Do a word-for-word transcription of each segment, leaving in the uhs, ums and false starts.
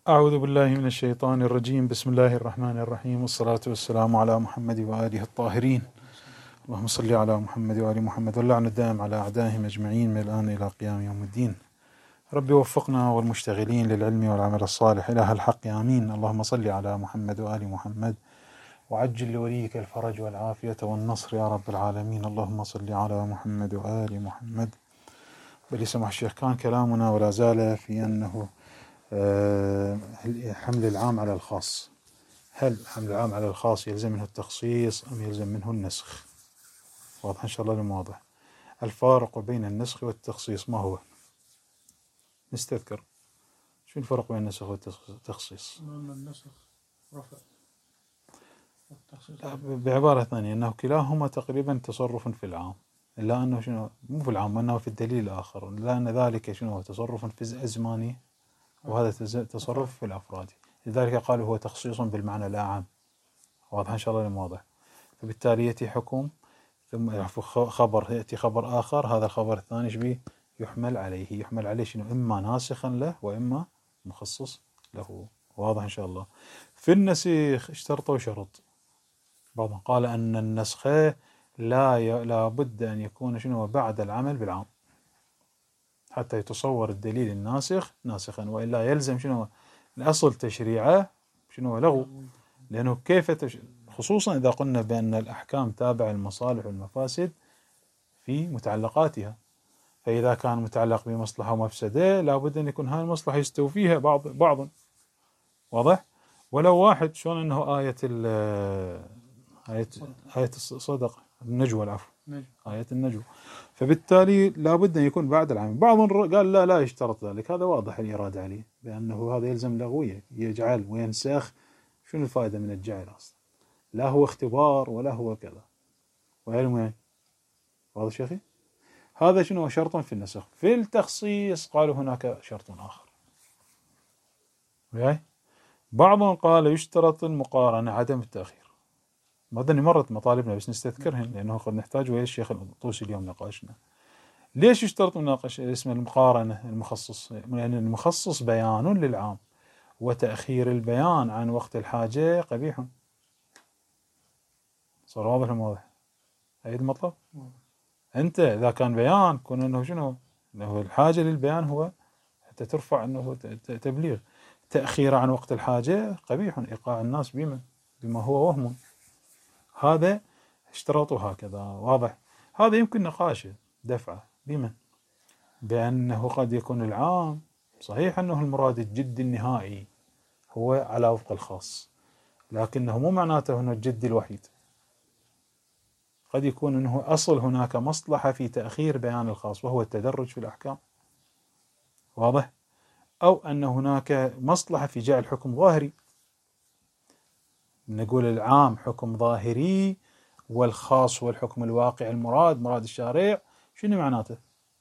أعوذ بالله من الشيطان الرجيم. بسم الله الرحمن الرحيم، والصلاة والسلام على محمد وآله الطاهرين. اللهم صل على محمد وآل محمد، واللعن الدائم على أعدائهم أجمعين من الآن إلى قيام يوم الدين. ربي وفقنا والمشتغلين للعلم والعمل الصالح، إله الحق آمين. اللهم صل على محمد وآل محمد، وعجل لوليك الفرج والعافية والنصر يا رب العالمين. اللهم صل على محمد وآل محمد. بل سمح الشيخ، كان كلامنا ولا زال في أنه حمل العام على الخاص. هل حمل العام على الخاص يلزم منه التخصيص أم يلزم منه النسخ؟ واضح إن شاء الله المواضح. الفارق بين النسخ والتخصيص ما هو؟ نستذكر شو الفرق بين النسخ والتخصيص؟ النسخ رفع، بعبارة ثانية أنه كلاهما تقريبا تصرف في العام، إلا أنه شنو مو في العام، أنه في الدليل الآخر، لأن ذلك شنو هو تصرف في الزماني، وهذا تصرف في الأفراد. لذلك قالوا هو تخصيص بالمعنى لا عام. واضح إن شاء الله المواضح. فبالتالي يأتي حكم ثم خبر، يأتي خبر آخر، هذا الخبر الثاني شبيه يحمل عليه، يحمل عليه شنو إما ناسخا له وإما مخصص له. واضح إن شاء الله. في النسيخ اشترطوا شرط، بعضهم قال أن النسخ لا ي... لا بد أن يكون شنو بعد العمل بالعام حتى يتصور الدليل الناسخ ناسخا، وإلا يلزم شنو الأصل تشريعه شنو لغو. لأنه كيف تش... خصوصا إذا قلنا بأن الأحكام تابع المصالح والمفاسد في متعلقاتها، فإذا كان متعلق بمصلحة ومفسدة لابد أن يكون هاي المصلحة يستوفيها بعض بعض. واضح؟ ولو واحد شلون أنه آية ال آية آية الصدقة النجوى، العفو آية النجوى، فبالتالي لابد أن يكون بعد العام. بعض قال لا لا يشترط ذلك، هذا واضح الإرادة عليه بأنه هذا يلزم لغوية، يجعل وينسخ. شنو الفائدة من الجعل أصلا؟ لا هو اختبار ولا هو كذا، وعلم يعني واضح شيخي. هذا شنو شرط في النسخ. في التخصيص قالوا هناك شرط آخر. وياي بعضهم قال يشترط المقارنة، عدم التأخير. ما أظني مرت مطالبنا بس نستذكرهن لأنه قد نحتاج ويا الشيخ الطوسي اليوم نقاشنا. ليش يشترط مناقشة اسم المقارنة المخصص؟ لأن المخصص بيان للعام، وتأخير البيان عن وقت الحاجة قبيح. صار واضح الموضوع؟ هاي المطلب. أنت إذا كان بيان كون أنه شنو أنه الحاجة للبيان هو حتى ترفع أنه تبليغ. تأخير عن وقت الحاجة قبيح، إيقاع الناس بما بما هو وهم. هذا اشترطوا هكذا. واضح. هذا يمكن نقاشه دفعة بمن بأنه قد يكون العام صحيح أنه المراد الجد النهائي هو على وفق الخاص، لكنه مو معناته أنه الجد الوحيد. قد يكون أنه أصل هناك مصلحة في تأخير بيان الخاص وهو التدرج في الأحكام. واضح. أو أن هناك مصلحة في جعل حكم ظاهري، نقول العام حكم ظاهري والخاص هو الحكم الواقع المراد مراد الشارع. شنو معناته؟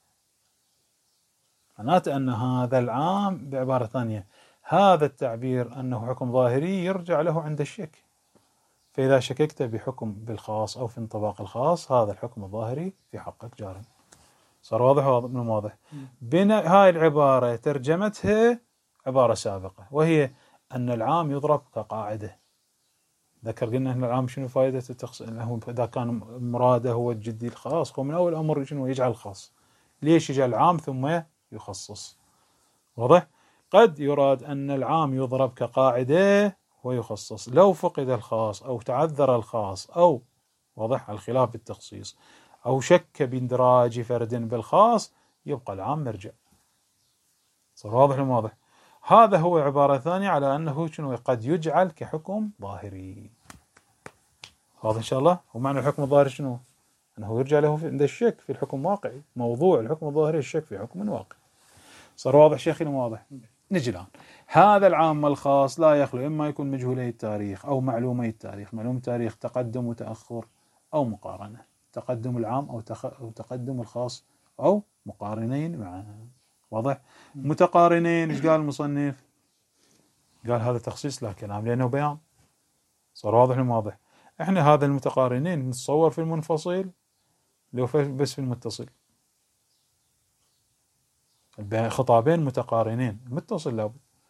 معناته أن هذا العام بعبارة ثانية هذا التعبير أنه حكم ظاهري يرجع له عند الشك، فإذا شككت بحكم بالخاص أو في انطباق الخاص هذا الحكم الظاهري في حقك جار. صار واضح من واضح. بناء هاي العبارة ترجمتها عبارة سابقة، وهي أن العام يضرب كقاعدة. ذكر قلنا أن العام شنو فائدة التخصيص؟ أنه إذا كان مراده هو الجدي الخاص، هو من أول أمر شنو يجعل الخاص. ليش يجعل العام ثم يخصص؟ واضح. قد يراد أن العام يضرب كقاعدة ويخصص لو فقد الخاص أو تعذر الخاص، أو واضح الخلاف بالتخصيص، أو شك باندراج فرد بالخاص، يبقى العام مرجع. صار واضح المواضح. هذا هو عبارة ثانية على أنه شنو قد يجعل كحكم ظاهري. واضح إن شاء الله. ومعنى الحكم الظاهري شنو؟ أنه يرجع له عند الشك في الحكم واقعي. موضوع الحكم الظاهري الشك في حكم واقعي. صار واضح شيخي واضح. نجي الآن. هذا العام والخاص لا يخلو إما يكون مجهولي التاريخ أو معلومي التاريخ. معلوم التاريخ تقدم وتأخر أو مقارنة، تقدم العام أو, تخ... أو تقدم الخاص أو مقارنين معا. واضح. متقارنين إيش قال المصنف؟ قال هذا تخصيص لا كلام لأنه بيان. صار واضح المواضح. إحنا هذا المتقارنين نتصور في المنفصل لو بس في المتصل. خطابين متقارنين متصل لابد،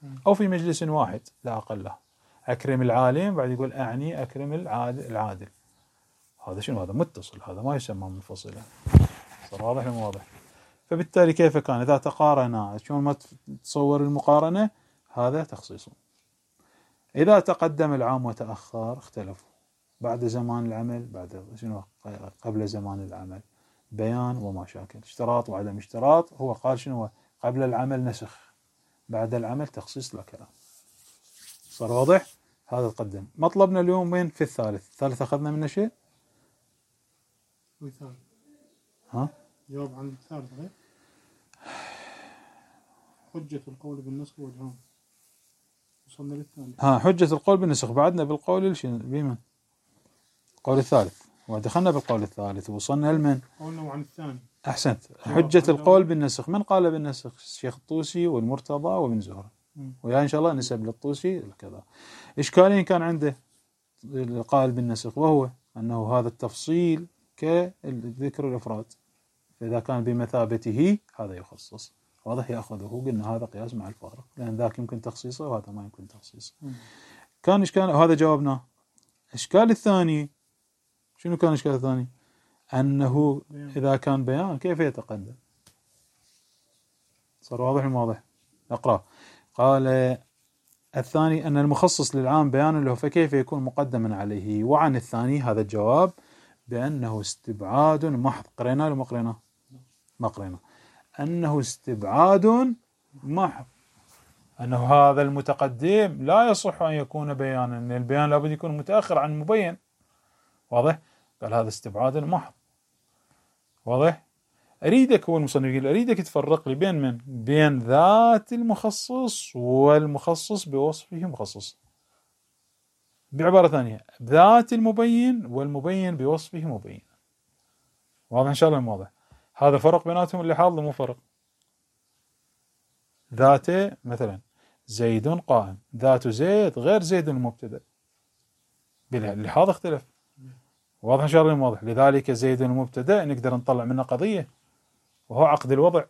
أو في مجلس واحد لا أقل له. أكرم العالم بعد يقول أعني أكرم العادل, العادل. هذا شنو؟ هذا متصل، هذا ما يسمى منفصلا. صار واضح ولا واضح؟ فبالتالي كيف كان إذا تقارنا، شلون ما تصور المقارنة؟ هذا تخصيص. إذا تقدم العام وتأخر اختلفوا، بعد زمان العمل، بعد شنو قبل زمان العمل، بيان وما شاكل، اشتراط وعدم اشتراط. هو قال شنو؟ قبل العمل نسخ، بعد العمل تخصيص لا كلام. صار واضح؟ هذا تقدم. مطلبنا اليوم وين؟ في الثالث. الثالث أخذنا منه شيء؟ مثال. ها؟ جواب عن الثالث غير حجة القول بالنسخ وجهان. وصلنا للثاني. ها، حجة القول بالنسخ. بعدنا بالقول الشين بمن؟ القول الثالث، ودخلنا بالقول الثالث ووصلنا لمن؟ قولنا عن الثاني. أحسنت. حجة القول بالنسخ، من قال بالنسخ؟ الشيخ الطوسي والمرتضى وابن زهرة، ويا إن شاء الله نسب للطوسي كذا. إشكالين كان عنده القائل بالنسخ، وهو أنه هذا التفصيل كالذكر الإفراد، فإذا كان بمثابته هذا يخصص. واضح؟ يأخذه. قلنا هذا قياس مع الفارق، لأن ذاك يمكن تخصيصه وهذا ما يمكن تخصيصه. كان إشكال، وهذا جاوبناه. إشكال الثاني شنو كان؟ إشكال الثاني أنه إذا كان بيان كيف يتقدم؟ صار واضح واضح. أقرأ. قال الثاني أن المخصص للعام بيان له، فكيف يكون مقدما عليه؟ وعن الثاني هذا الجواب بأنه استبعاد محض. قرينا ولا ما قرينا؟ ما قرينا. أنه استبعاد محض، أنه هذا المتقدم لا يصح أن يكون بيانا، أن البيان لابد يكون متأخر عن المبين. واضح؟ قال هذا استبعاد محض. واضح؟ أريدك، هو المصنف يقول أريدك تفرق لي بين من؟ بين ذات المخصص والمخصص بوصفه مخصص. بعبارة ثانية، ذات المبين والمبين بوصفه مبين. واضح إن شاء الله؟ واضح. هذا فرق بيناتهم اللي حاضر مو فرق. ذاته مثلا زيد قائم، ذات زيد غير زيد المبتدأ، باللحاظ اختلف. واضح إن شاء الله؟ واضح. لذلك زيد المبتدأ نقدر نطلع منه قضية، وهو عقد الوضع.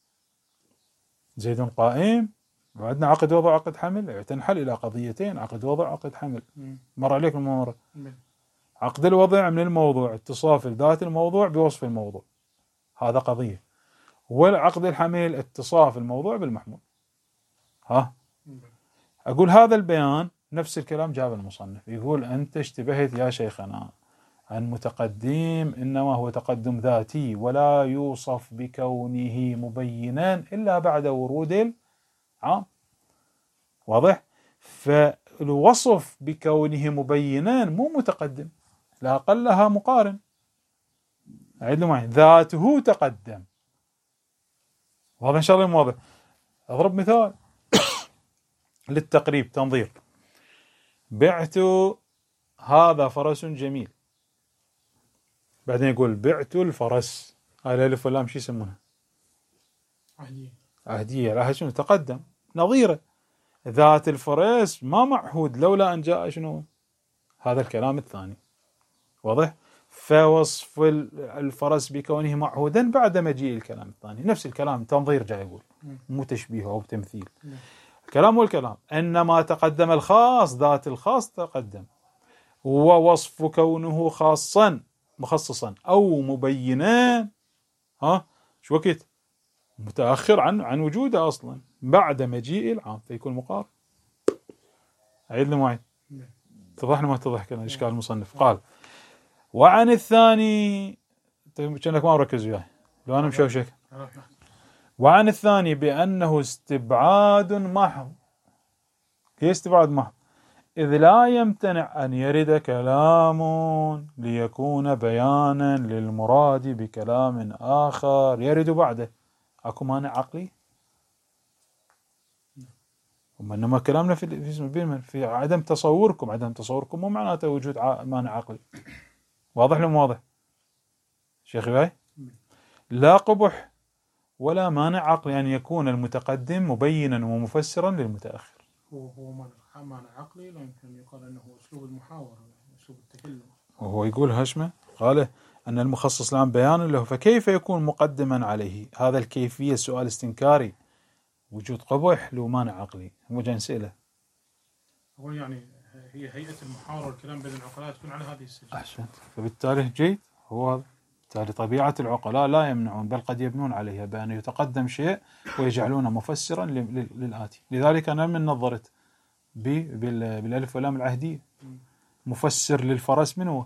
زيد قائم، وعندنا عقد وضع عقد حمل، تنحل إلى قضيتين: عقد وضع عقد حمل. مر عليكم ما مر؟ عقد الوضع من الموضوع، اتصاف ذات الموضوع بوصف الموضوع، هذا قضية. والعقد الحمل اتصاف الموضوع بالمحمول. ها، أقول هذا البيان نفس الكلام جاب المصنف، يقول أنت اشتبهت يا شيخنا، المتقدم إنما هو تقدم ذاتي، ولا يوصف بكونه مبينا إلا بعد ورود العام. واضح؟ فالوصف بكونه مبينا مو متقدم، لا أقلها مقارن. أعيد له معي، ذاته تقدم. واضح إن شاء الله؟ واضح. أضرب مثال للتقريب تنظير. بعت هذا فرس جميل، بعدين يقول بعت الفرس، هاي الألف واللام شو يسمونها؟ عهدية. عهدية. لها شنو؟ تقدم. نظيرة ذات الفرس ما معهود لولا أن جاء شنو؟ هذا الكلام الثاني. واضح؟ فوصف الفرس بكونه معهودا بعد مجيء الكلام الثاني. نفس الكلام تنظير جاي يقول، مو تشبيه أو تمثيل. الكلام هو الكلام، إنما تقدم الخاص، ذات الخاص تقدم، ووصف كونه خاصا مخصصا أو مبينا ها شو وقت؟ متأخر عن عن وجوده أصلا بعد مجيء العام، فيكون مقارن. أعيد له معي. اتضحنا ما اتضح كان إشكال المصنف. قال وعن الثاني، كأنك ما مركز وياي لو أنا مشوشك. وعن الثاني بأنه استبعاد محض. كيف استبعاد محض؟ إذ لا يمتنع أن يرد كلام ليكون بيانا للمراد بكلام آخر يرد بعده. أكو مانع عقلي؟ إنما كلامنا في في في عدم تصوركم، عدم تصوركم مو معناته وجود مانع عقلي. واضح لهم؟ واضح شيخي باي؟ لا قبح ولا مانع عقلي أن يكون المتقدم مبينا ومفسرا للمتأخر. هو هو مانع عقلي، لا يمكن يقال أنه أسلوب المحاورة، أسلوب التكلم. وهو يقول هشمة قال أن المخصص الآن بيان له، فكيف يكون مقدما عليه؟ هذا الكيفية سؤال استنكاري. وجود قبح له مانع عقلي، هو جاي نسأله. أقول يعني هي هيئة المحاورة والكلام بين العقلاء تكون على هذه السجن. أحسنت. فبالتالي جيد هو هذا. بالتالي طبيعة العقلاء لا يمنعون، بل قد يبنون عليها بأن يتقدم شيء ويجعلونه مفسرا للآتي. لذلك أنا من نظرت بالألف واللام العهدية مفسر للفرس من هو؟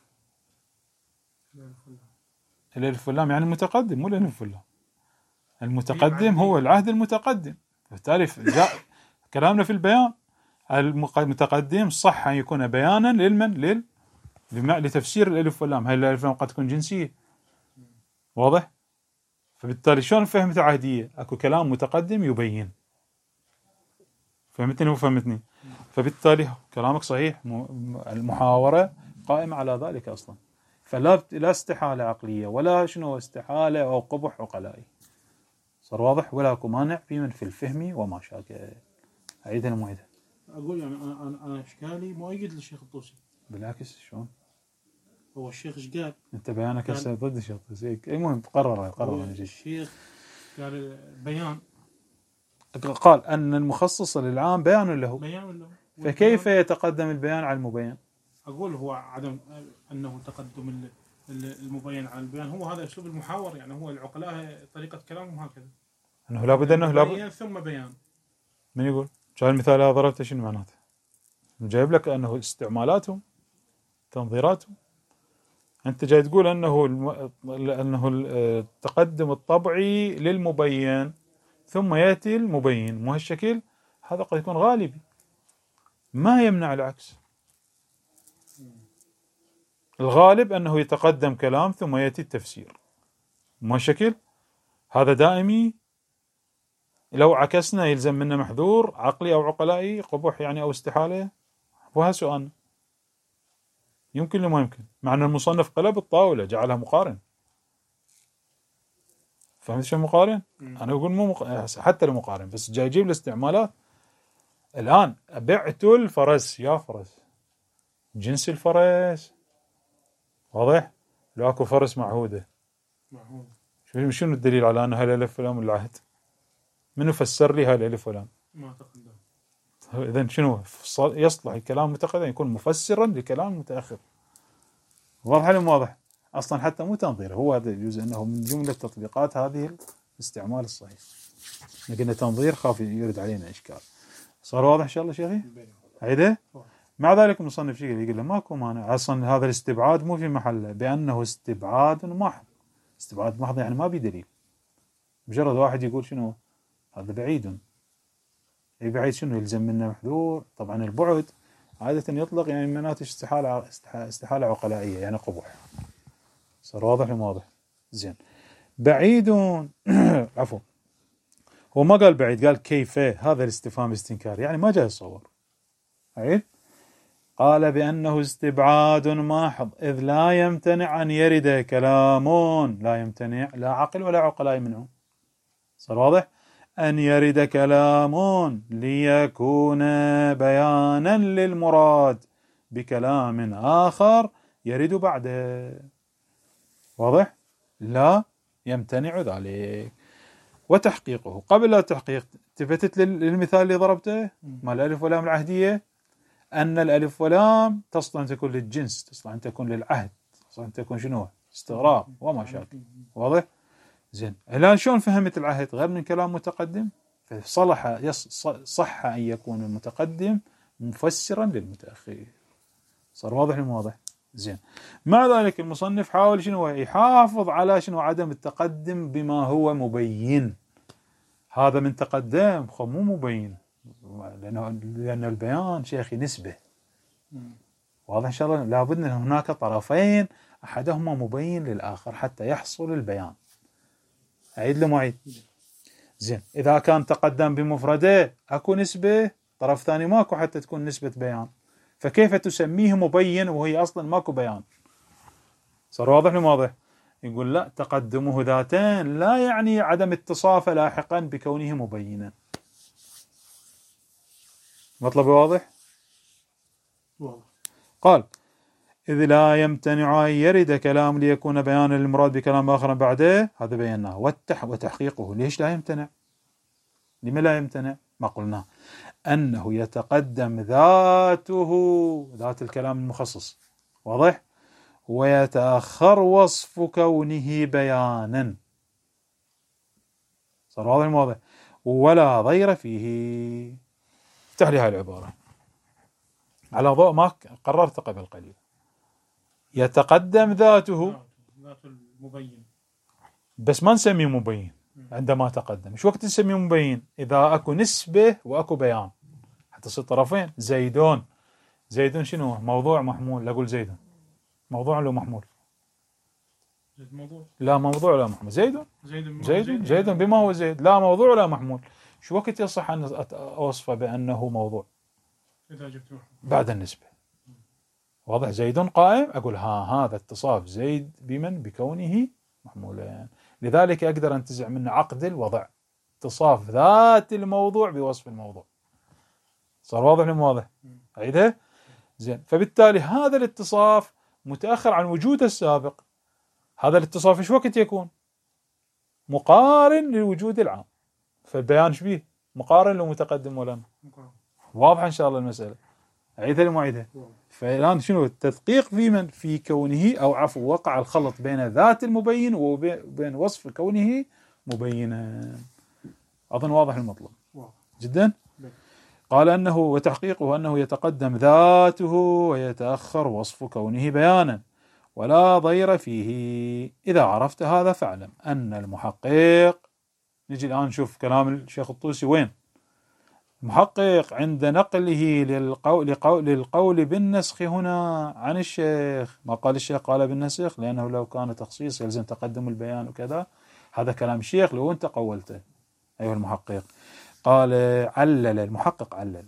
الألف واللام يعني المتقدم، مو الألف واللام. المتقدم هو العهد المتقدم. بالتالي كلامنا في البيان المتقدم صح أن يكون بيانا للمن لل لتفسير الألف واللام. هاي الألف واللام قد تكون جنسية، واضح؟ فبالتالي شلون فهمت عهدية؟ أكو كلام متقدم يبين. فهمتني وفهمتني؟ فبالتالي كلامك صحيح، المحاورة قائمة على ذلك أصلا. فلا لا استحالة عقلية ولا شنو استحالة أو قبح عقلائي. صار واضح؟ ولا أكو مانع في من في الفهم وما شاكل. أعيدها المعيدة. أقول يعني أنا أنا أنا إشكالي مؤيد للشيخ الطوسي. بالعكس شلون؟ هو الشيخ إيش قال؟ أنت بيانك هسه ضد الشيخ الطوسي. المهم قرر قرر الشيخ قال بيان، قال أن المخصص للعام بيان له. بيان له. فكيف يتقدم البيان على المبين؟ أقول هو عدم أنه تقدم المبين على البيان، هو هذا أسلوب المحاور. يعني هو العقلاء طريقة كلامهم هكذا، أنه لابد أنه لابد ثم بيان. من يقول؟ كان المثال هذا ضربته شنو معناته؟ جايب لك أنه استعمالاتهم تنظيراتهم. أنت جاي تقول أنه الم... أنه التقدم الطبعي للمبين ثم يأتي المبين، مو هالشكل. هذا قد يكون غالبي، ما يمنع العكس. الغالب أنه يتقدم كلام ثم يأتي التفسير، مو هالشكل. هذا دائمي. لو عكسنا يلزم منا محذور عقلي أو عقلائي، قبح يعني أو استحالة. وهذا سؤال يمكن لما يمكن، مع أن المصنف قلب الطاولة جعلها مقارن. فهمت شو مقارن؟ أنا أقول مو مق... حتى المقارن، بس جاي يجيب الاستعمالات. الآن بعت الفرس، يا فرس جنس الفرس، واضح؟ لو أكو فرس معهودة، معهودة. شنو الدليل على أن هاي الألف واللام العهد؟ منو فسر لي هاي الألف واللام؟ ما تقدم. إذن شنو يصلح الكلام متقدم يكون مفسرا لكلام متأخر. واضح ولا واضح؟ أصلا حتى مو تنظير، هو هذا يجوز أنه من جملة تطبيقات هذه الاستعمال الصحيح. لكن تنظير خاف يرد علينا إشكال. صار واضح إن شاء الله شيخي؟ عيده؟ مع ذلك المصنف شيء يقول له ماكو مانع، أصلا هذا الاستبعاد مو في محله، بأنه استبعاد محض. استبعاد محض يعني ما بدليل، مجرد واحد يقول شنو هذا بعيد. أي بعيد شنو يلزم منه محذور. طبعا البعد عادة يطلق يعني منات استحالة استحالة عقلائية، يعني قبح. صار واضح ولا واضح؟ زين. بعيد عفوا، هو ما قال بعيد، قال كيف. هذا الاستفهام استنكاري، يعني ما جاي يصور. عيد قال بأنه استبعاد محض، إذ لا يمتنع أن يرد كلام، لا يمتنع لا عقل ولا عقلاء منه. صار واضح؟ أن يرد كلام ليكون بيانا للمراد بكلام آخر يرد بعده. واضح؟ لا يمتنع ذلك. وتحقيقه قبل التحقيق تفتت للمثال اللي ضربته ما الألف واللام العهدية، أن الألف واللام تصلح أن تكون للجنس، تصلح أن تكون للعهد، تصلح أن تكون شنو استغراق وما شابه. واضح؟ زين. الآن شلون فهمت العهد غير من كلام متقدم؟ فصلح صح أن يكون المتقدم مفسرا للمتأخر. صار واضح ولا واضح؟ زين. مع ذلك المصنف حاول شنو يحافظ على شنو عدم التقدم بما هو مبين. هذا من تقدم خو مو مبين، لأنه لأن البيان شيخي نسبة. واضح إن شاء الله. لابد أن هناك طرفين أحدهما مبين للآخر حتى يحصل البيان. أعيد له معيد. زين. إذا كان تقدم بمفرده أكو نسبة، طرف ثاني ماكو حتى تكون نسبة بيان، فكيف تسميه مبين وهي أصلا ماكو بيان؟ صار واضح ولا واضح؟ يقول لا، تقدمه ذاتين لا يعني عدم اتصافه لاحقا بكونه مبينا. مطلب واضح؟ واضح. قال إذ لا يمتنع أن يرد كلام ليكون بيانا للمراد بكلام آخر بعده، هذا بيناه. والتح وتحقيقه ليش لا يمتنع؟ لما لا يمتنع؟ ما قلنا أنه يتقدم ذاته، ذات الكلام المخصص، واضح؟ ويتأخر وصف كونه بيانا. صار واضح الموضوع؟ ولا ضير فيه. افتح لي هاي العبارة على ضوء ما قررت قبل قليل. يتقدم ذاته، ذات المبين، بس ما نسميه مبين عندما تقدم. شو وقت نسميه مبين؟ إذا أكو نسبة وأكو بيان، حتى تصير طرفين. زيدون، زيدون شنو؟ موضوع محمول. لا أقول زيدون موضوع ولا محمول؟ زيد موضوع. لا موضوع ولا محمول. زيدون زيد زيد زيد بما هو زيد، لا موضوع ولا محمول. شو وقت يصح أن أوصفه بأنه موضوع؟ إذا جبت محمول بعد النسبة. واضح؟ زيد قائم، أقول ها هذا اتصاف زيد بمن؟ بكونه محمولا. لذلك أقدر أنتزع منه عقد الوضع، اتصاف ذات الموضوع بوصف الموضوع. صار واضح ولا مو واضح؟ أعيدها؟ زين. فبالتالي هذا الاتصاف متأخر عن وجوده السابق. هذا الاتصاف ايش وقت يكون؟ مقارن للوجود العام. فالبيان شبيه؟ مقارن لو متقدم ولا؟ واضح إن شاء الله المسألة؟ أعيدها لو ما أعيدها؟ فالآن شنو التدقيق في من؟ في كونه، أو عفوا وقع الخلط بين ذات المبين وبين وصف كونه مبينا. أظن واضح المطلب جدا. قال أنه وتحقيقه أنه يتقدم ذاته ويتأخر وصف كونه بيانا ولا ضير فيه. إذا عرفت هذا فاعلم أن المحقق، نجي الآن نشوف كلام الشيخ الطوسي وين. المحقق عند نقله للقول, للقول, للقول بالنسخ هنا عن الشيخ، ما قال الشيخ قال بالنسخ لأنه لو كان تخصيص يلزم تقدم البيان وكذا، هذا كلام الشيخ لو أنت قولته أيها المحقق. قال علل المحقق، علل.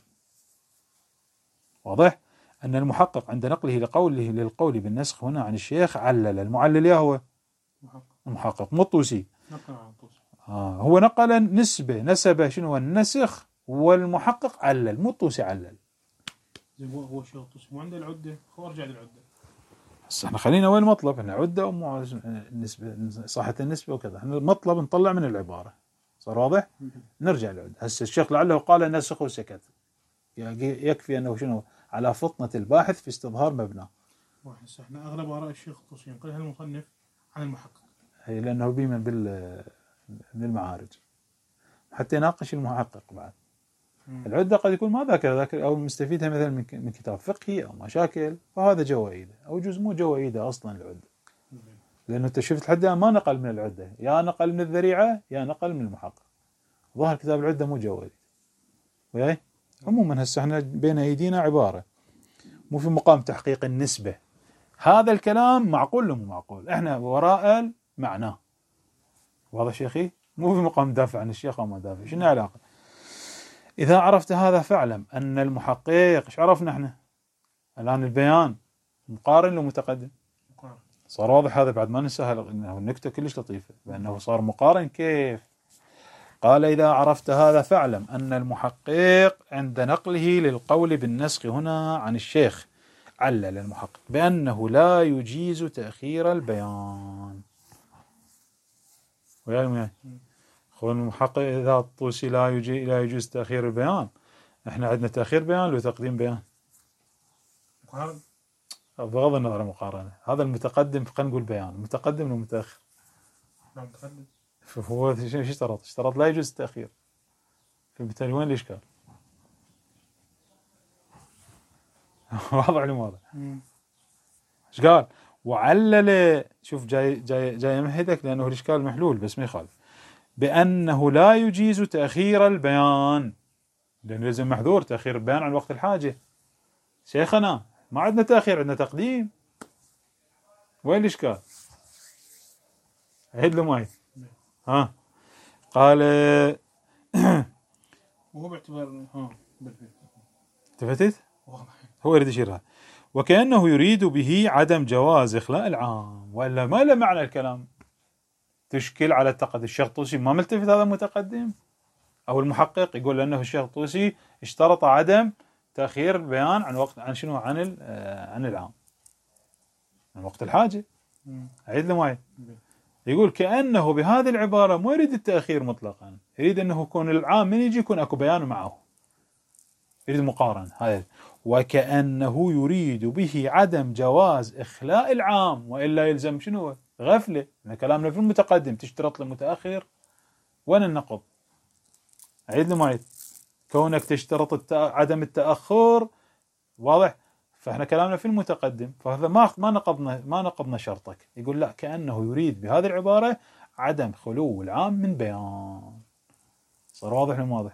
واضح أن المحقق عند نقله لقوله للقول بالنسخ هنا عن الشيخ علل. المعلل يا هو المحقق مو الطوسي. آه هو نقل نسبة، نسبة شنو النسخ، والمحقق علل مو الطوسي علل. هو هو شيخ الطوسي مو عنده العدة، هو رجع للعدة. بس احنا خلينا وين المطلب؟ احنا عدة ومو النسبة، صحة النسبة وكذا. احنا المطلب نطلع من العبارة. صار واضح؟ نرجع للعدة. هسه الشيخ لعله قال نسخ وسكت، يكفي انه شنو على فطنة الباحث في استظهار مبناه. هسه احنا اغلب اراء الشيخ الطوسي ينقلها المصنف عن المحقق، هي لانه بيمن بال بالمعارج حتى يناقش المحقق بعد. مم. العدة قد يكون ما ذاكر ذاكر او مستفيدها مثلا من كتاب فقهي او مشاكل، فهذا جوائده، او جزء مو جوائده اصلا العدة. مم. لانه انت شفت لحد ما نقل من العدة، يا نقل من الذريعة يا نقل من المحقق. ظاهر كتاب العدة مو جوائد. وياي عموما هسه احنا بين ايدينا عبارة مو في مقام تحقيق النسبة. هذا الكلام معقول ولا مو معقول؟ احنا وراء معناه. واضح شيخي؟ مو في مقام دافع عن الشيخ او ما دافع. شنو العلاقة؟ إذا عرفت هذا فاعلم أن المحقق، ايش عرفنا احنا الآن؟ البيان مقارن لمتقدم. صار واضح هذا بعد ما ننسى انه النكتة كلش لطيفة بأنه صار مقارن. كيف؟ قال إذا عرفت هذا فاعلم أن المحقق عند نقله للقول بالنسخ هنا عن الشيخ علل المحقق بأنه لا يجيز تأخير البيان. ويا المياه خون المحقق إذا الطوسي لا يجي لا يجوز تأخير البيان، احنا عندنا تأخير بيان وتقديم بيان. مقارنة بغض النظر مقارنة، هذا المتقدم خلينا نقول بيان، المتقدم والمتأخر. لا متقدم. فهو شو اشترط؟ اشترط لا يجوز التأخير. فبالتالي وين الإشكال؟ واضح ولا مو واضح؟ ايش قال؟ وعلل، شوف جاي جاي جاي يمهدك لأنه الإشكال محلول بس ما يخالف، بأنه لا يجيز تأخير البيان، لأنه لازم محذور تأخير البيان عن وقت الحاجة. شيخنا ما عندنا تأخير، عندنا تقديم. وين الإشكال؟ عيد له معي. ها قال وهو باعتبار ها تفتت هو يريد يشيرها، وكأنه يريد به عدم جواز إخلاء العام، وإلا ما له معنى الكلام. تشكل على التقدم. الشيخ الطوسي ما ملتفت هذا المتقدم أو المحقق يقول لأنه الشيخ الطوسي اشترط عدم تأخير البيان عن وقت عن شنو عن عن العام عن وقت الحاجة. عيد له معي. يقول كأنه بهذه العبارة ما يريد التأخير مطلقا، يريد أنه يكون العام من يجي يكون أكو بيان معه، يريد مقارنة هذا. وكأنه يريد به عدم جواز إخلاء العام، وإلا يلزم شنو؟ غفلة. إحنا كلامنا في المتقدم تشترط للمتأخر، وين النقض؟ عيد لي معيد. كونك تشترط الت... عدم التأخر، واضح؟ فإحنا كلامنا في المتقدم، فهذا ما ما نقضنا ما نقضنا شرطك. يقول لا، كأنه يريد بهذه العبارة عدم خلو العام من بيان. صار واضح ولا واضح؟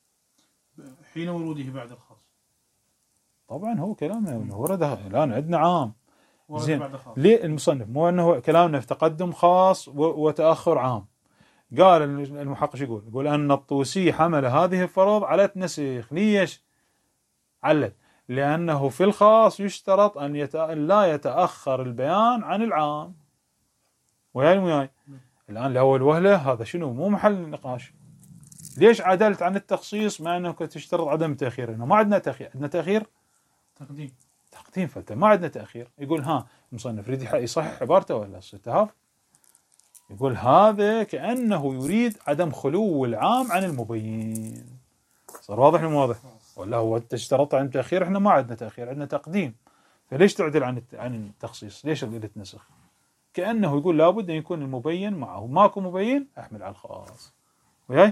حين وروده بعد الخاص. طبعا هو كلامنا ورد الآن عندنا عام. زين، ليه المصنف مو انه كلامنا في تقدم خاص وتأخر عام؟ قال المحقق يقول يقول أن الطوسي حمل هذه الفرض على النسخ. ليش؟ علل لأنه في الخاص يشترط أن يت... لا يتأخر البيان عن العام. وياي وياي الآن لأول وهلة هذا شنو مو محل نقاش. ليش عدلت عن التخصيص مع أنك تشترط عدم التأخير؟ إنه ما عندنا تأخير، عندنا تأخير تقديم تقديم، فأنت ما عندنا تأخير. يقول ها المصنف يريد يصحح عبارته ولا استهاف؟ يقول هذا كأنه يريد عدم خلو العام عن المبين. صار واضح ولا واضح؟ ولا هو انت اشترطت عن التأخير؟ احنا ما عندنا تأخير، عندنا تقديم، فليش تعدل عن عن التخصيص؟ ليش اللي تنسخ؟ كأنه يقول لابد أن يكون المبين معه، ماكو مبين أحمل على الخاص. وياي؟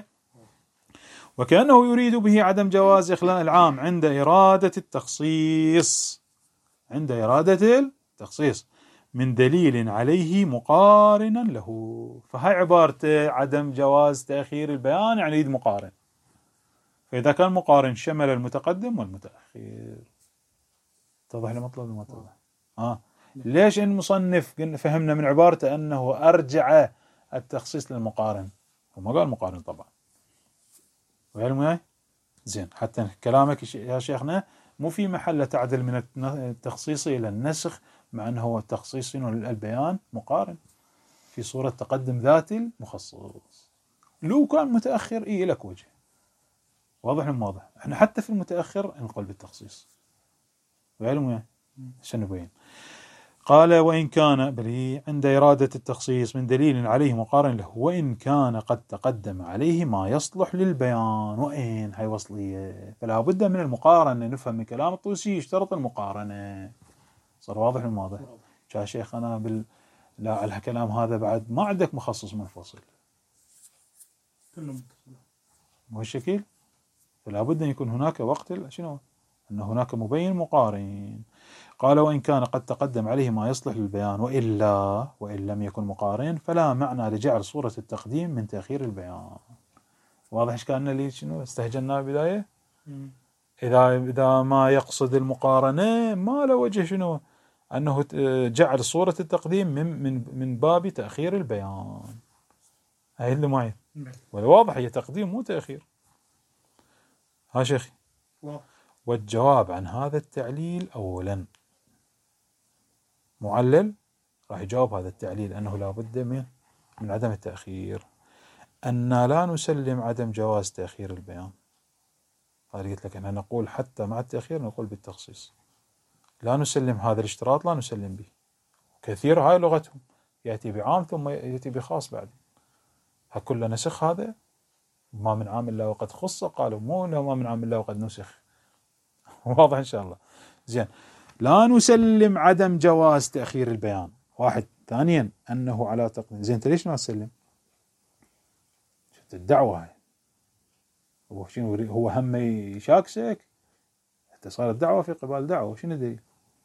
وكأنه يريد به عدم جواز إخلاء العام عند إرادة التخصيص، عند إرادة التخصيص من دليل عليه مقارنا له. فهاي عبارته عدم جواز تأخير البيان يعني يريد مقارن. فإذا كان مقارن شمل المتقدم والمتأخر. اتضح المطلب ولا ما اتضح؟ آه. ليش المصنف فهمنا من عبارته أنه أرجع التخصيص للمقارن؟ وما قال مقارن طبعا. وعلم وياي؟ زين، حتى كلامك يا شيخنا مو في محل تعدل من التخصيص إلى النسخ، مع أنه هو التخصيص البيان مقارن في صورة تقدم ذات المخصص. لو كان متأخر إيه لك وجه واضح ولا واضح؟ احنا حتى في المتأخر نقول بالتخصيص. وعلم وياي؟ عشان نبين. قال وإن كان بل عند إرادة التخصيص من دليل عليه مقارن له، وإن كان قد تقدم عليه ما يصلح للبيان. وإن هاي وصلية، فلا بد من المقارنة. نفهم من كلام الطوسي يشترط المقارنة. صار واضح ولا واضح؟ يا شيخ أنا بال لا على الكلام هذا بعد ما عندك مخصص منفصل مو الشكل، فلا بد أن يكون هناك وقت شنو أن هناك مبين مقارن. قال وإن كان قد تقدم عليه ما يصلح للبيان، وإلا وإن لم يكن مقارن فلا معنى لجعل صورة التقديم من تأخير البيان. واضح إيش كأننا اللي شنو استهجناه بداية؟ إذا إذا ما يقصد المقارنة ما له وجه شنو أنه جعل صورة التقديم من من من باب تأخير البيان. هاي اللي معي ولا واضح؟ هي تقديم مو تأخير. ها شيخي. والجواب عن هذا التعليل أولا، معلل راح يجاوب هذا التعليل أنه لا بد من من عدم التأخير، أن لا نسلم عدم جواز تأخير البيان. قال قلت لك أنا نقول حتى مع التأخير نقول بالتخصيص، لا نسلم هذا الاشتراط، لا نسلم به. كثير هاي لغتهم، يأتي بعام ثم يأتي بخاص بعد. هكل نسخ هذا ما من عام إلا وقد خص، قالوا مو ما من عام إلا وقد نسخ. واضح إن شاء الله. زين، لا نسلم عدم جواز تأخير البيان واحد. ثانيا أنه على تقديم. زين، ليش ما نسلم؟ شفت الدعوة هاي هو شنو؟ هو هم يشاكسك حتى صارت دعوة في قبال دعوة. شنو دليل؟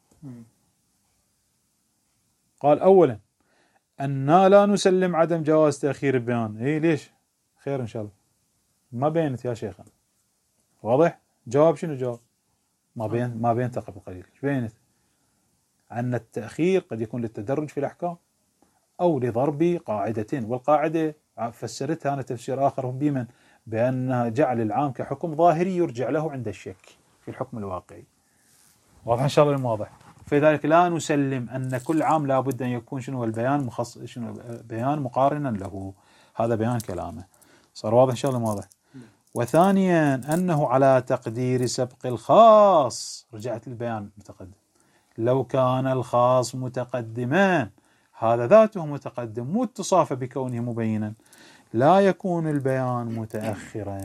قال أولا أننا لا نسلم عدم جواز تأخير البيان. إيه ليش؟ خير إن شاء الله. ما بينت يا شيخ. واضح؟ جواب شنو جواب؟ ما بين ما بين تقبل قليل. ايش بينت؟ أن التأخير قد يكون للتدرج في الأحكام أو لضرب قاعدة، والقاعدة فسرتها أنا تفسير آخر بمن بأن جعل العام كحكم ظاهري يرجع له عند الشك في الحكم الواقعي. واضح إن شاء الله المواضح. فلذلك لا نسلم أن كل عام لا بد أن يكون شنو البيان مخصص، شنو بيان مقارنا له. هذا بيان كلامه. صار واضح إن شاء الله المواضح. وثانيا أنه على تقدير سبق الخاص. رجعت البيان متقدم. لو كان الخاص متقدما هذا ذاته متقدم، مو اتصافه بكونه مبينا. لا يكون البيان متأخرا،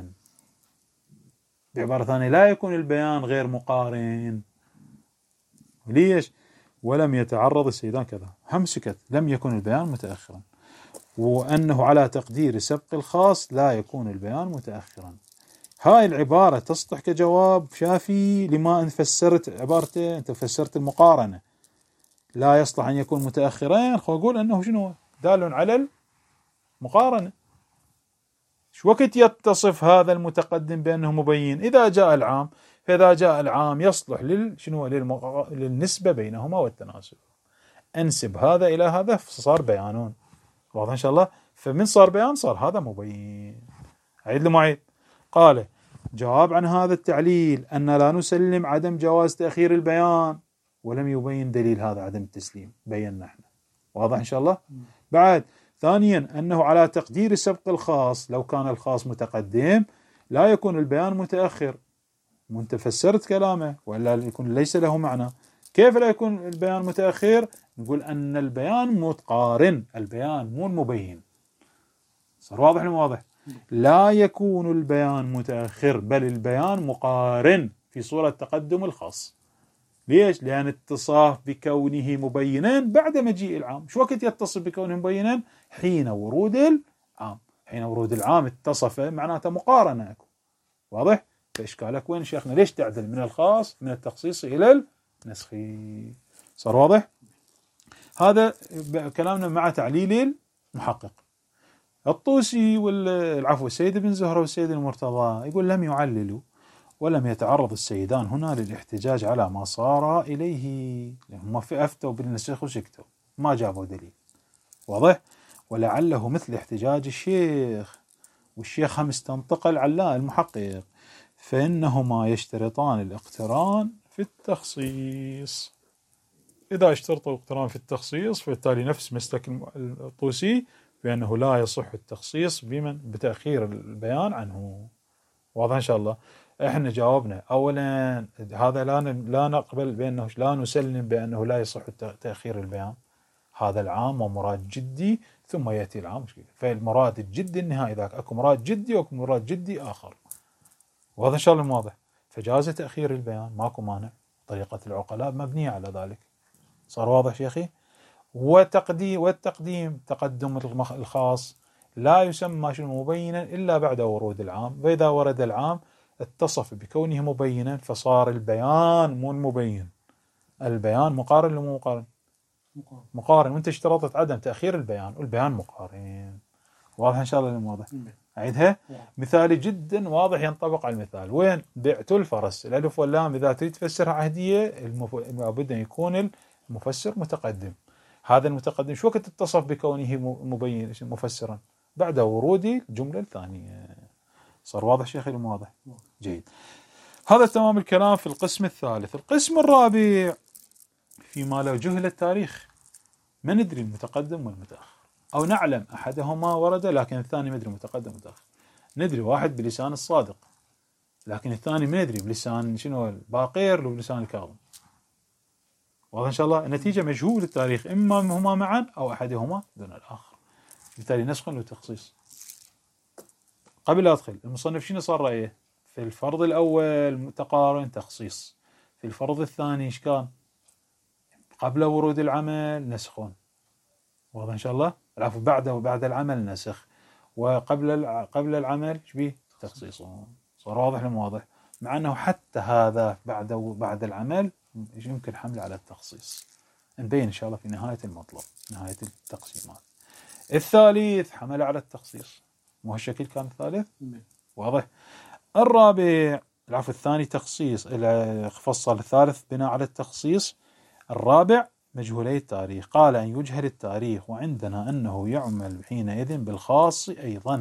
بعبارة ثانية لا يكون البيان غير مقارن. ليش؟ ولم يتعرض السيدان كذا، هم سكت، لم يكن البيان متأخرا. وأنه على تقدير سبق الخاص لا يكون البيان متأخرا. هاي العبارة تصلح كجواب شافي لما أن فسرت عبارته، أنت فسرت المقارنة، لا يصلح أن يكون متأخرين. خو أقول أنه شنو؟ دال على المقارنة. شو وقت يتصف هذا المتقدم بأنه مبين؟ إذا جاء العام، فإذا جاء العام يصلح لل شنو للمق... للنسبة بينهما والتناسب. أنسب هذا إلى هذا فصار بيانون. واضح إن شاء الله؟ فمن صار بيان صار هذا مبين. عيد لمعيد. قال جواب عن هذا التعليل أن لا نسلم عدم جواز تأخير البيان ولم يبين دليل هذا عدم التسليم، بينا احنا. واضح إن شاء الله؟ بعد ثانيا أنه على تقدير سبق الخاص، لو كان الخاص متقدم لا يكون البيان متأخر. وانت فسرت كلامه ولا يكون ليس له معنى. كيف لا يكون البيان متأخر؟ نقول أن البيان متقارن، البيان مو المبين. صار واضح ولا واضح؟ لا يكون البيان متأخر بل البيان مقارن في صورة تقدم الخاص. ليش؟ لأن اتصاف بكونه مبينا بعد مجيء العام. شو وقت يتصف بكونه مبينا؟ حين ورود العام. حين ورود العام اتصف معناته مقارنة. واضح؟ فإشكالك وين شيخنا؟ ليش تعدل من الخاص من التخصيص إلى النسخي؟ صار واضح؟ هذا كلامنا مع تعليل المحقق. الطوسي والعفو السيد بن زهرة والسيد المرتضى يقول لم يعللوا ولم يتعرض السيدان هنا للاحتجاج على ما صار إليه، هم في أفتوا بالنسخ وسكتوا ما جابوا دليل. واضح؟ ولعله مثل احتجاج الشيخ، والشيخ هم استنطق العلاء المحقق، فإنهما يشترطان الاقتران في التخصيص. إذا اشترطوا الاقتران في التخصيص فبالتالي نفس مسلك الطوسي بأنه لا يصح التخصيص بمن بتأخير البيان عنه. واضح إن شاء الله؟ احنا جاوبنا أولا هذا لا لا نقبل بأنه لا نسلم بأنه لا يصح تأخير البيان، هذا العام ومراد جدي ثم يأتي العام مشكلة. فالمراد الجدي النهائي ذاك، أكو مراد جدي وأكو مراد جدي آخر. وهذا إن شاء الله واضح. فجاز تأخير البيان ماكو مانع، طريقة العقلاء مبنية على ذلك. صار واضح شيخي؟ وتقديم والتقديم تقدم الخاص لا يسمى شنو مبينا إلا بعد ورود العام، فإذا ورد العام اتصف بكونه مبينا فصار البيان مو مبين، البيان مقارن لمو مقارن؟ مقارن. مقارن. وانت اشترطت عدم تأخير البيان والبيان مقارن. واضح إن شاء الله المواضح؟ أعيدها. مثالي جدا واضح ينطبق على المثال. وين؟ بعت الفرس، الألف واللام إذا تريد تفسرها عهدية لابد أن يكون المفسر متقدم. هذا المتقدم شو وقت اتصف بكونه مبين مفسرا؟ بعد ورود الجملة الثانية. صار واضح شيخي المواضح؟ جيد. هذا تمام الكلام في القسم الثالث. القسم الرابع فيما لو جهل التاريخ ما ندري المتقدم والمتأخر، أو نعلم أحدهما ورد لكن الثاني ما ندري متقدم متأخر. ندري واحد بلسان الصادق لكن الثاني ما ندري بلسان شنو الباقير وبلسان الكاظم. واضح إن شاء الله؟ النتيجة مجهول التاريخ، إما هما معا أو أحدهما دون الآخر، بالتالي نسخ وتخصيص. قبل لا أدخل المصنف شنو صار رأيه؟ في الفرض الأول متقارن تخصيص، في الفرض الثاني إيش كان؟ قبل ورود العمل نسخون. واضح إن شاء الله؟ العفو بعد وبعد العمل نسخ، وقبل قبل العمل شبيه تخصيصون. صار واضح لم واضح؟ مع أنه حتى هذا بعد بعد العمل يمكن حمله على التخصيص، نبين إن شاء الله في نهاية المطلب نهاية التقسيمات. الثالث حمل على التخصيص، مو هالشكل كان الثالث؟ واضح. الرابع العفو الثاني تخصيص، فصل الثالث بناء على التخصيص. الرابع مجهولي التاريخ، قال أن يجهل التاريخ وعندنا أنه يعمل حينئذ بالخاص أيضا.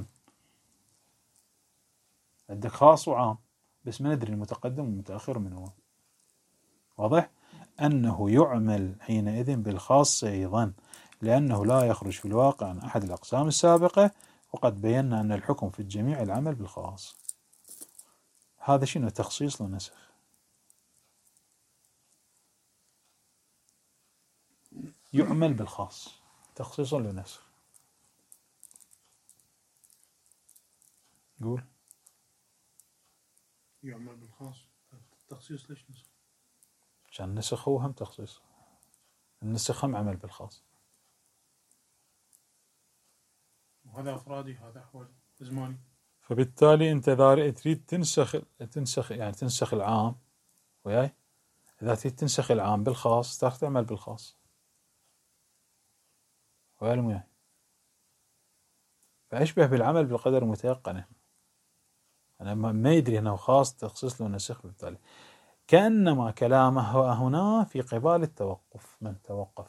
عندك خاص وعام بس ما ندري المتقدم والمتأخر من هو. واضح؟ أنه يعمل حينئذ بالخاص أيضا لأنه لا يخرج في الواقع عن أحد الأقسام السابقة، وقد بينا أن الحكم في الجميع العمل بالخاص. هذا شنو تخصيص ونسخ. يعمل بالخاص تخصيصا للنسخ. قول. يعمل بالخاص، التخصيص ليش نسخ؟ عشان النسخ هو هم تخصيص، النسخ هم عمل بالخاص. وهذا أفرادي، هذا أحوال زماني. فبالتالي أنت إذا تريد تنسخ تنسخ يعني تنسخ العام وياي، إذا تريد تنسخ العام بالخاص تاخذ تعمل بالخاص وياي وياي. فأشبه بالعمل بالقدر المتيقن. أنا ما يدري أنه خاص تخصيص له نسخ. بالتالي كأنما كلامه هنا في قبال التوقف، من توقف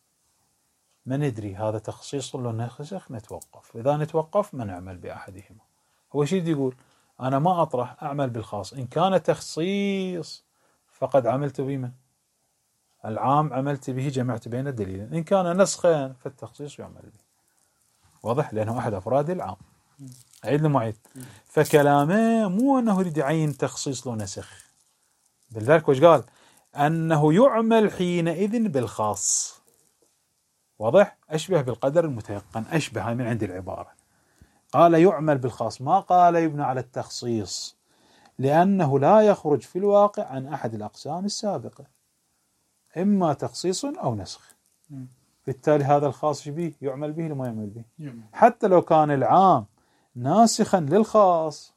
ما ندري هذا تخصيص له نسخ نتوقف، إذا نتوقف ما نعمل بأحدهما. هو شيء يقول أنا ما أطرح أعمل بالخاص، إن كان تخصيص فقد عملت بمن العام عملت به جمعت بين الدليلين، إن كان نسخا فالتخصيص يعمل به. واضح؟ لأنه أحد أفراد العام. عيد المعيد. فكلامه مو أنه يريد يعين تخصيص له نسخ، بذلك وش قال؟ أنه يعمل حينئذ بالخاص. واضح؟ أشبه بالقدر المتيقن، أشبه من عند العبارة. قال يعمل بالخاص، ما قال يبنى على التخصيص، لأنه لا يخرج في الواقع عن أحد الأقسام السابقة، إما تخصيص أو نسخ. بالتالي هذا الخاص به يعمل به لما يعمل به، يعمل. حتى لو كان العام ناسخا للخاص،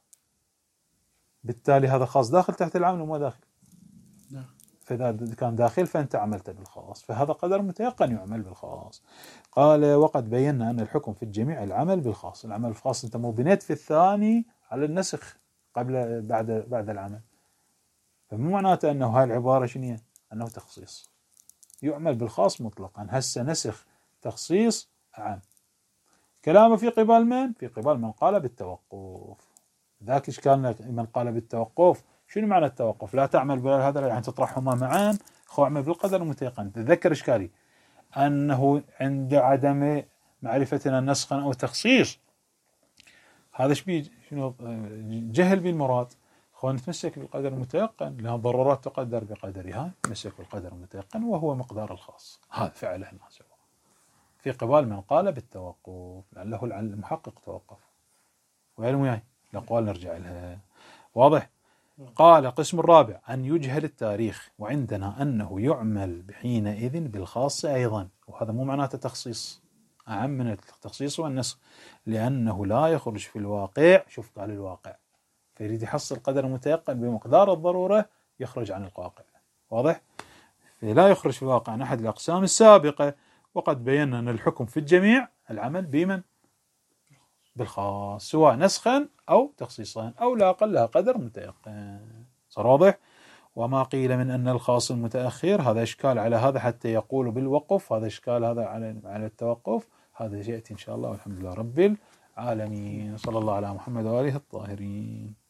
بالتالي هذا خاص داخل تحت العام وما داخل. داخل. فإذا كان داخل فأنت عملت بالخاص، فهذا قدر متيقن يعمل بالخاص. قال وقد بينا أن الحكم في الجميع العمل بالخاص. العمل بالخاص أنت مو بنيت في الثاني على النسخ قبل بعد بعد العمل، فمو معناته أنه هاي العبارة شنية أنه تخصيص، يعمل بالخاص مطلقا. هسه نسخ تخصيص عام. كلامه في قبال من؟ في قبال من قال بالتوقف. ذاك إشكالنا من قال بالتوقف، شنو معنى التوقف؟ لا تعمل بهذا يعني تطرحهما معا، خو اعمل بالقدر المتيقن. تذكر إشكالي أنه عند عدم معرفتنا نسخا أو تخصيص، هذا شبيه شنو جهل بالمراد. خو نتمسك بالقدر المتيقن، لأن ضرورات تقدر بقدرها، نتمسك بالقدر المتيقن وهو مقدار الخاص. هذا فعله ما سوى في قبال من قال بالتوقف، لعله المحقق توقف. ويعلم وياي الأقوال نرجع لها. واضح؟ قال قسم الرابع أن يجهل التاريخ، وعندنا أنه يعمل بحينئذ بالخاص أيضا، وهذا مو معناته تخصيص، أعم من التخصيص والنسخ، لأنه لا يخرج في الواقع. شوف قال الواقع، فيريد يحصل قدر متيقن بمقدار الضرورة يخرج عن الواقع. واضح؟ لا يخرج في الواقع عن أحد الأقسام السابقة. وقد بينا أن الحكم في الجميع العمل بمن؟ بالخاص، سواء نسخا أو تخصيصا أو لا أقل لها قدر متيقن. صار واضح؟ وما قيل من أن الخاص المتأخر، هذا إشكال على هذا حتى يقول بالوقف، هذا إشكال هذا على على التوقف، هذا يأتي إن شاء الله. والحمد لله رب العالمين، صلى الله على محمد وآله الطاهرين.